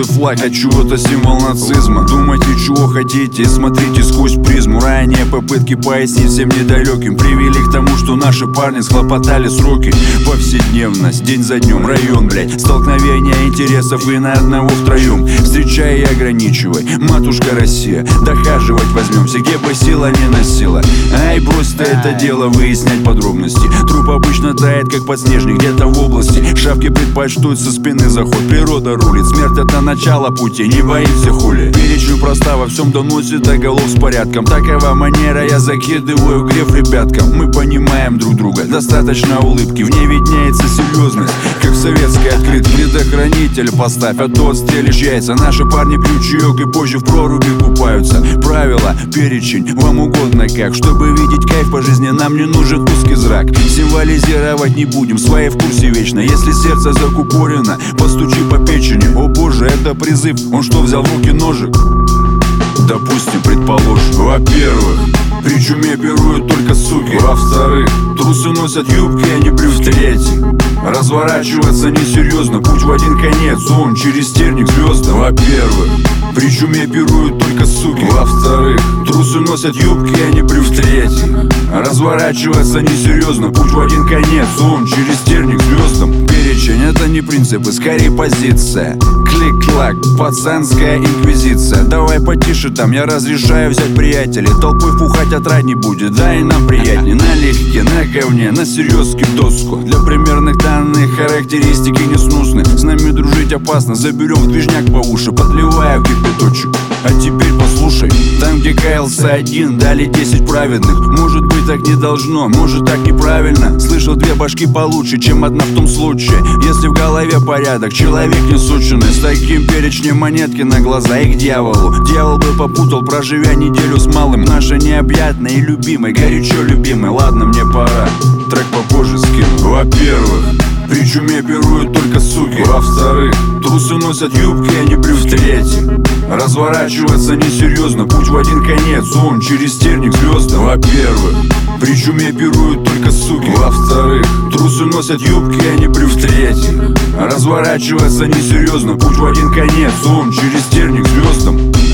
желтый флаг, а чего-то символ нацизма. Думайте, чего хотите, смотрите сквозь призму. Ранее попытки пояснить всем недалеким привели к тому, что наши парни схлопотали сроки. Повседневность, день за днем, район, блядь, столкновение интересов и на одного втроем. Встречай и ограничивай, матушка Россия, дохаживать возьмемся, где бы сила не носила. Ай, брось-то это дело выяснять подробности. Труп обычно тает, как подснежник где-то в области. Шавки предпочтут со спины заход, природа рулит. Смерть это начало пути, не боимся хули. Перечень проста, во всем доносит до голов с порядком. Такова манера, я закидываю греф ребяткам. Мы понимаем друг друга, достаточно улыбки, в ней виднеется серьезность. Как в советской открыт, предохранитель поставь, а то отстрелишь яйца. Наши парни пьют чаек и позже в проруби купаются. Правила, перечень, вам угодно как. Чтобы видеть кайф по жизни, нам не нужен узкий зрак. Символизировать не будем, свои в курсе вечно. Если сердце закупорено, постучи по печени. О боже, это призыв, он что, взял в руки ножик? Допустим, предположим. Во-первых, при чуме пируют только суки. Во-вторых, трусы носят юбки, а не брюки. В-третьих, разворачиваться несерьезно, путь в один конец, он через терник звездам. Во-первых, при чуме пируют только суки. Во-вторых, трусы носят юбки, а не брюки. В-третьих, разворачиваться несерьезно, путь в один конец, он через терник звездам. Перечень это не принципы, скорее позиция. Клик-клак, пацанская инквизиция. Давай потише там, я разрешаю взять приятелей. Толпой пухать отрадней будет, да и нам приятней. Налегке, на говне, на серьезке доску. Для примерных данных характеристики несносны. С нами дружить опасно, заберем в движняк по уши, подливая в кипяточек. А теперь послушай, там где каялся один, дали 10 праведных. Может быть так не должно, может так неправильно. Слышал, две башки получше, чем одна в том случае, если в голове порядок, человек не сученный. С таким перечнем монетки на глаза и к дьяволу. Дьявол бы попутал, проживя неделю с малым. Наша необъятная и любимая, горячо любимая. Ладно, мне пора, трек попозже скину. Во-первых, при чуме пируют только суки. Во-вторых, трусы носят юбки, а не брюки. В-третьих, разворачиваться несерьезно, путь в один конец, он через терник звездам. Во-первых, при чуме пируют только суки. Во-вторых, трусы носят юбки, а не брюки. В-третьих, разворачиваться несерьезно, путь в один конец, он через терник звездам.